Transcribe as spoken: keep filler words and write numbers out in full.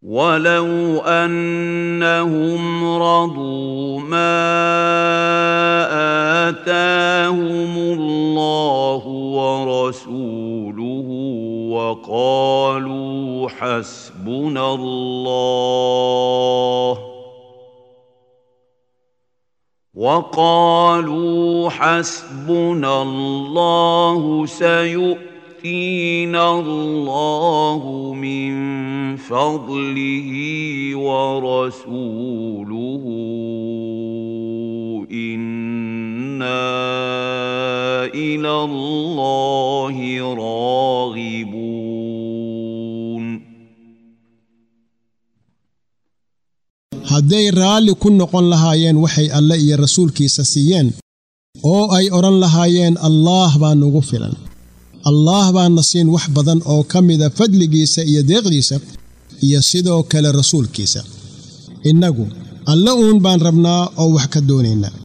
ولو أنهم رضوا ما آتاهم الله ورسوله وقالوا حسبنا الله وقالوا حسبنا الله سيؤتينا الله من فضله ورسوله إنا إلى الله راغبون hadday raalli ku noqon lahaayeen waxay alle iyo rasuulkiisa siiyeen oo ay oran lahaayeen Allah baa nagu filan Allah baa nasiin wax badan oo kamida fadligiisa iyo deeqdiisa iyo sidoo kale rasuulkiisa inagu alla uun baan rabnaa oo wax ka doonaynaa